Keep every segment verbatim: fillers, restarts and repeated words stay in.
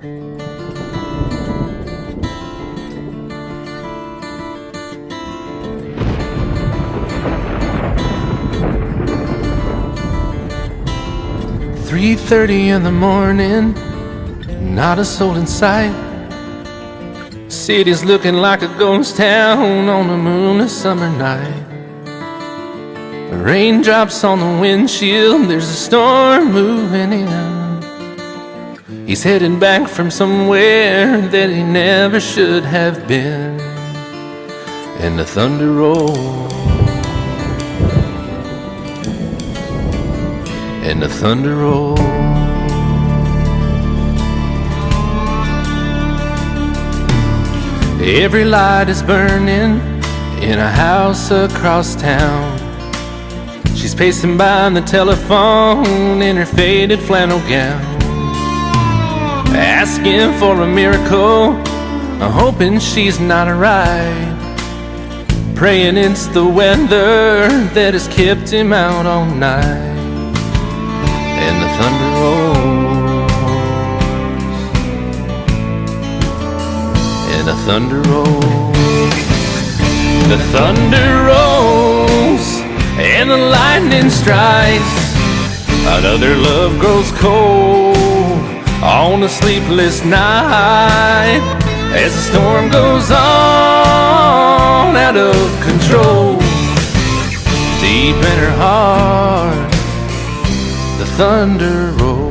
three thirty in the morning, not a soul in sight. City's looking like a ghost town on a moonless summer night. Raindrops on the windshield, there's a storm moving in. He's heading back from somewhere that he never should have been. And the thunder rolls, and the thunder rolls. Every light is burning in a house across town. She's pacing by the telephone in her faded flannel gown, asking for a miracle, hoping she's not alright, praying it's the weather that has kept him out all night. And the thunder rolls, and the thunder rolls, the thunder rolls, and the lightning strikes. Another love grows cold on a sleepless night, as the storm goes on out of control. Deep in her heart, the thunder rolls.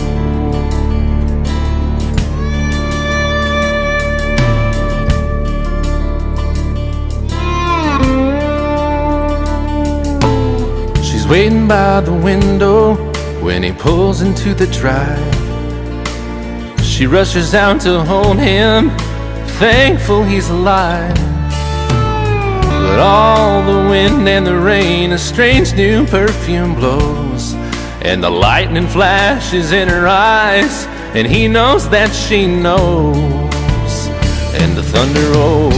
She's waiting by the window when he pulls into the drive. She rushes out to hold him, thankful he's alive. But all the wind and the rain, a strange new perfume blows, and the lightning flashes in her eyes, and he knows that she knows. And the thunder rolls,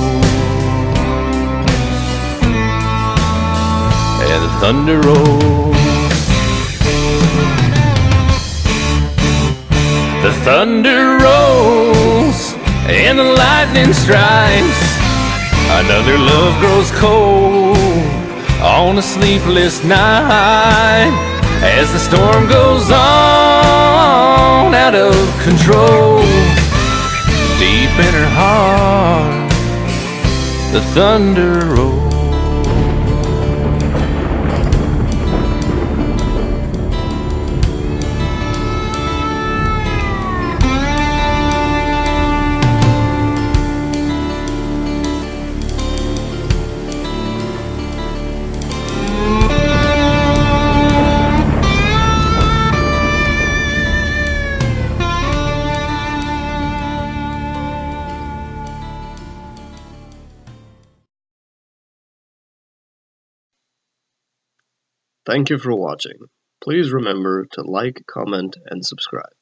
and the thunder rolls, the thunder rolls, and the lightning strikes. Another love grows cold on a sleepless night, as the storm goes on out of control. Deep in her heart, the thunder rolls. Thank you for watching. Please remember to like, comment, and subscribe.